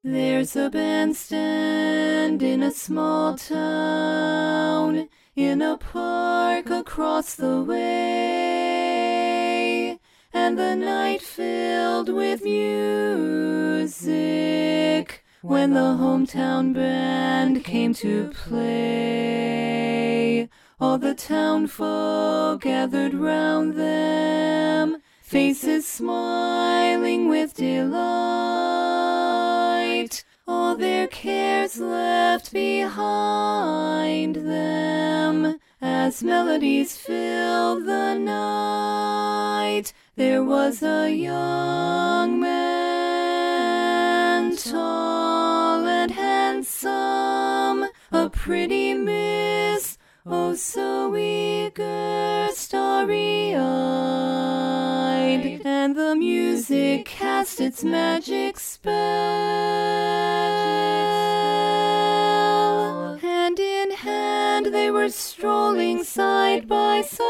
There's a bandstand in a small town, in a park across the way, and the night filled with music when the hometown band came to play. All the townfolk gathered round them, faces smiling with delight, all their cares left behind them. As melodies filled the night, there was a young man, tall and handsome, a pretty miss, oh so eager, starry-eyed, and the music cast its magic spell. Hand in hand they were strolling side by side.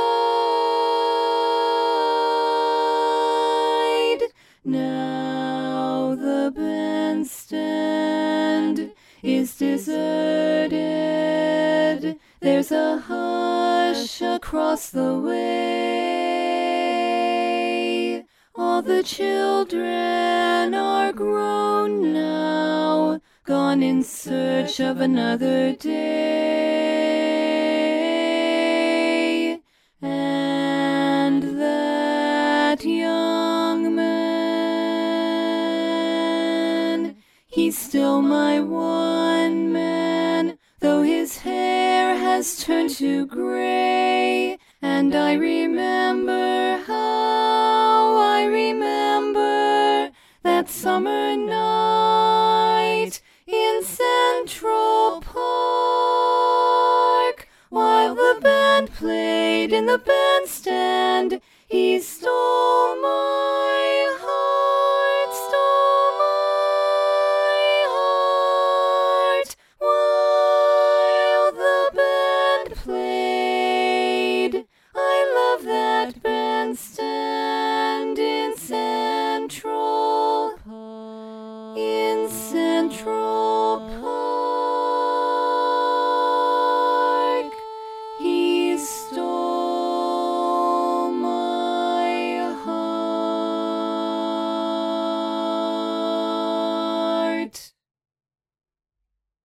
Now the bandstand is deserted. There's a hush across the way. All the children are grown now, gone in search of another day. And that young man, he's still my one man, though his hair has turned to gray. And I remember that summer night in Central Park, while the band played in the bandstand,